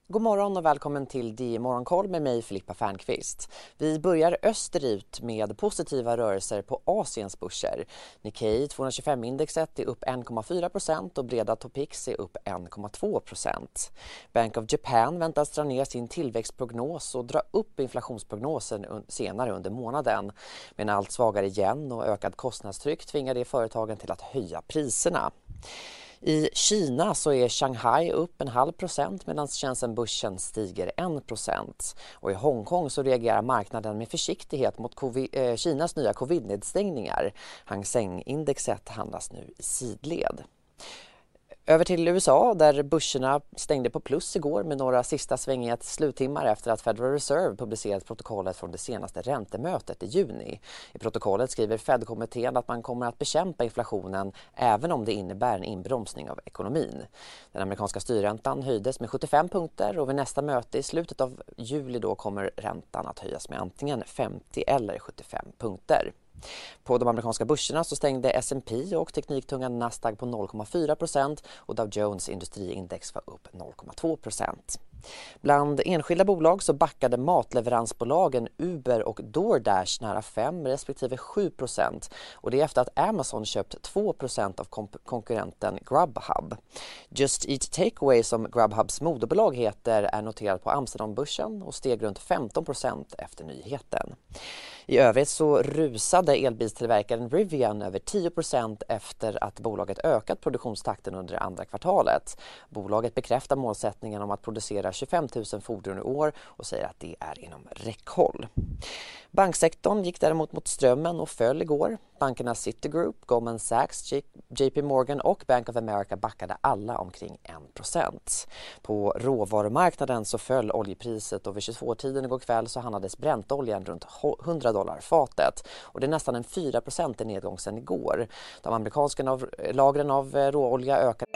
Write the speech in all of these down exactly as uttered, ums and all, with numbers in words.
God morgon och välkommen till D I Morgonkoll med mig Filippa Fernqvist. Vi börjar österut med positiva rörelser på Asiens börser. Nikkei tvåhundratjugofem-indexet är upp en komma fyra procent och breda Topix är upp en komma två procent. Bank of Japan väntas dra ner sin tillväxtprognos och dra upp inflationsprognosen senare under månaden. Men allt svagare igen och ökad kostnadstryck tvingar det företagen till att höja priserna. I Kina så är Shanghai upp en halv procent medan Shenzhen-börsen stiger en procent. Och i Hongkong så reagerar marknaden med försiktighet mot COVID, eh, Kinas nya covid-nedstängningar. Hang Seng-indexet handlas nu i sidled. Över till U S A där börserna stängde på plus igår med några sista svängiga sluttimmar efter att Federal Reserve publicerat protokollet från det senaste räntemötet i juni. I protokollet skriver Fed-kommittén att man kommer att bekämpa inflationen även om det innebär en inbromsning av ekonomin. Den amerikanska styrräntan höjdes med sjuttiofem punkter och vid nästa möte i slutet av juli då kommer räntan att höjas med antingen femtio eller sjuttiofem punkter. På de amerikanska börserna så stängde S and P och tekniktunga Nasdaq på noll komma fyra procent och Dow Jones industriindex var upp noll komma två procent. Bland enskilda bolag så backade matleveransbolagen Uber och DoorDash nära fem respektive sju procent och det är efter att Amazon köpt två procent av kom- konkurrenten Grubhub. Just Eat Takeaway som Grubhubs moderbolag heter är noterat på Amsterdambörsen och steg runt femton procent efter nyheten. I övrigt så rusade elbilstillverkaren Rivian över tio procent efter att bolaget ökat produktionstakten under andra kvartalet. Bolaget bekräftar målsättningen om att producera tjugofem tusen fordon i år och säger att det är inom räckhåll. Banksektorn gick däremot mot strömmen och föll igår. Bankerna Citigroup, Goldman Sachs, J P Morgan och Bank of America backade alla omkring en procent. På råvarumarknaden så föll oljepriset och vid tjugotvå-tiden igår kväll så handlades bräntoljan runt hundra dollar fatet. Och det är nästan en fyra procent i nedgång sedan igår. De amerikanska av, lagren av råolja ökade.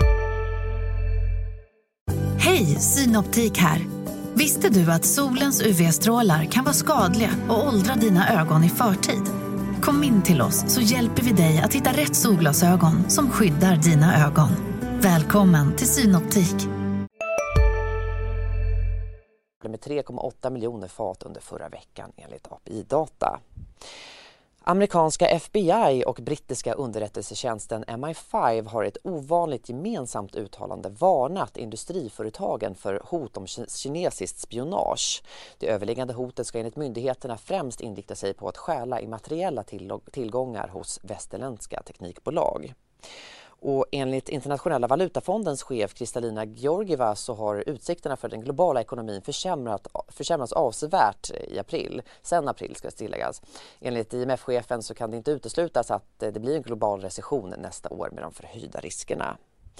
Hej, Synoptik här. Visste du att solens U V-strålar kan vara skadliga och åldra dina ögon i förtid? Kom in till oss så hjälper vi dig att hitta rätt solglasögon som skyddar dina ögon. Välkommen till Synoptik. Med tre komma åtta miljoner fat under förra veckan enligt A P I-data. Amerikanska F B I och brittiska underrättelsetjänsten M I fem har ett ovanligt gemensamt uttalande varnat industriföretagen för hot om kinesiskt spionage. Det överliggande hotet ska enligt myndigheterna främst inrikta sig på att stjäla immateriella tillgångar hos västerländska teknikbolag. Och enligt Internationella valutafondens chef Kristalina Georgieva så har utsikterna för den globala ekonomin försämrat, försämrats avsevärt i april. Sen april ska tilläggas. Enligt I M F-chefen så kan det inte uteslutas att det blir en global recession nästa år med de förhöjda riskerna.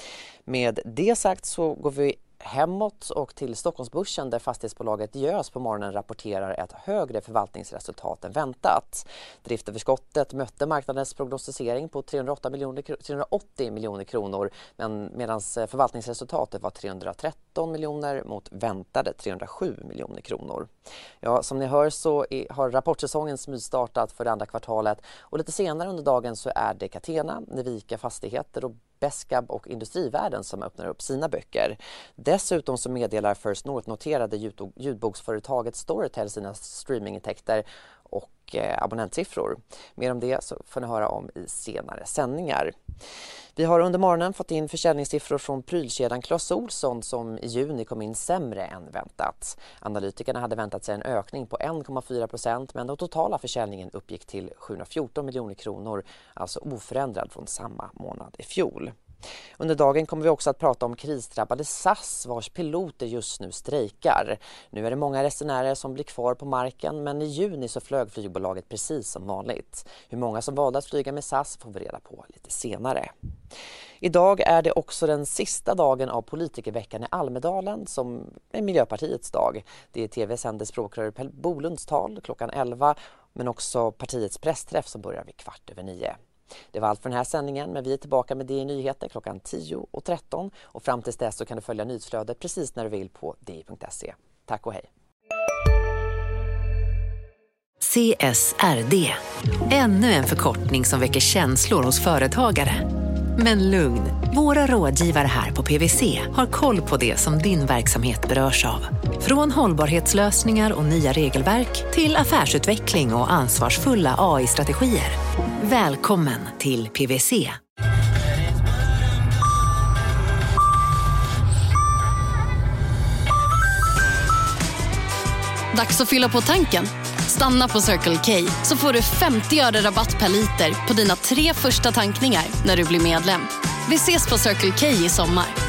Med det sagt så går vi hemåt och till Stockholmsbörsen där fastighetsbolaget Diös på morgonen rapporterar ett högre förvaltningsresultat än väntat. Driftöverskottet mötte marknadens prognostisering på trehundraåtta miljoner, trehundraåttio miljoner kronor men medan förvaltningsresultatet var trehundratretton miljoner mot väntade trehundrasju miljoner kronor. Ja, som ni hör så är, har rapportsäsongen smygstartat för det andra kvartalet och lite senare under dagen så är det Catena, Nevika Fastigheter och Beskab och Industrivärden som öppnar upp sina böcker. Dessutom så meddelar First North-noterade ljudboksföretaget Storytel sina streamingintäkter och eh, abonnentsiffror. Mer om det så får ni höra om i senare sändningar. Vi har under morgonen fått in försäljningssiffror från prylkedjan Clas Ohlson som i juni kom in sämre än väntat. Analytikerna hade väntat sig en ökning på en komma fyra procent men den totala försäljningen uppgick till sjuhundrafjorton miljoner kronor, alltså oförändrad från samma månad i fjol. Under dagen kommer vi också att prata om krisdrabbade S A S vars piloter just nu strejkar. Nu är det många resenärer som blir kvar på marken men i juni så flög flygbolaget precis som vanligt. Hur många som valde att flyga med S A S får vi reda på lite senare. Idag är det också den sista dagen av politikerveckan i Almedalen som är Miljöpartiets dag. Det är tv-sänder språkrör Per Bolunds tal klockan elva men också partiets pressträff som börjar vid kvart över nio. Det var allt för den här sändningen men vi är tillbaka med D I Nyheter klockan tio och tretton och fram tills dess så kan du följa nyhetsflödet precis när du vill på d i punkt se. Tack och hej! C S R D. Ännu en förkortning som väcker känslor hos företagare. Men lugn, våra rådgivare här på P V C har koll på det som din verksamhet berörs av. Från hållbarhetslösningar och nya regelverk till affärsutveckling och ansvarsfulla A I-strategier. Välkommen till P V C. Dags att fylla på tanken. Stanna på Circle K så får du femtio öre rabatt per liter på dina tre första tankningar när du blir medlem. Vi ses på Circle K i sommar.